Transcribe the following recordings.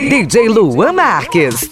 DJ Luan Marques.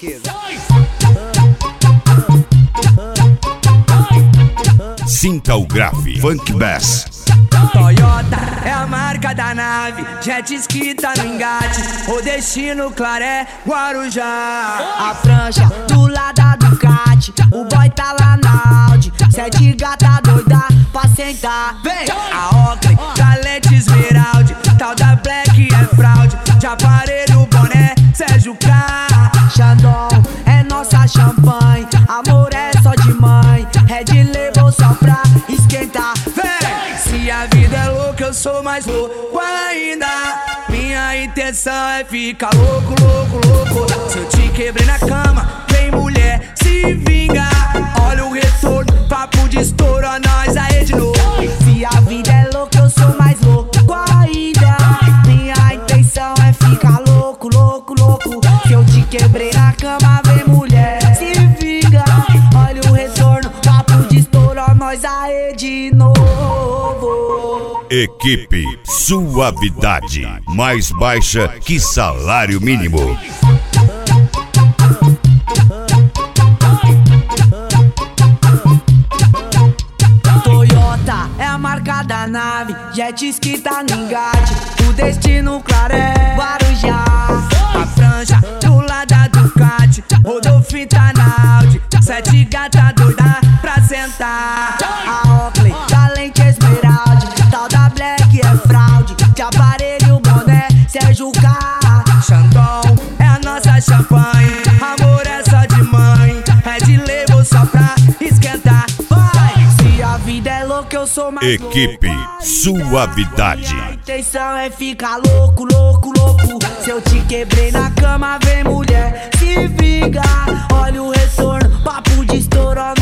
Sinta o grave Funk Bass. Toyota é a marca da nave, jet ski tá no engate, o destino Claré, Guarujá. A prancha do lado da Ducati, o boy tá lá na Audi, 7 gata doida pra sentar. Vem! A Oakley, talento esmeralda, tal da Black é fraude, de aparelho, boné, Sérgio K. Xandão é nossa champanhe, amor é só de mãe, Red Label só pra esquentar. Vem! Se a vida é louca, eu sou mais louco ainda. Minha intenção é ficar louco, louco, louco. Se eu te quebrei na cama, vem mulher, se vinga. Olha o retorno, papo de estouro, a nós aí de novo. Se a vida é louca, eu sou mais louco ainda. Minha intenção é ficar louco, louco, louco. Se eu te quebrei na cama, vem mulher, se vinga. Olha o retorno, papo de estouro, a nós aí de novo. Equipe Suavidade, mais baixa que salário mínimo. Toyota é a marca da nave, jet ski tá no engate, o destino Claré, Guarujá. A prancha do lado da Ducati, Rodolfo tá na Audi, 7 gata doida pra sentar. A Oakley, talento esmeralda, tal da Black é fraude, de aparelho, boné, Sérgio K. Xandão é a nossa champanhe, amor é só de mãe, Red Label só pra esquentar. Vai! Se a vida é louca, eu sou mais Equipe louco. Suavidade. Minha intenção é ficar louco, louco, louco. Se eu te quebrei na cama, vem mulher, se vinga. Olha o retorno, papo de estouro,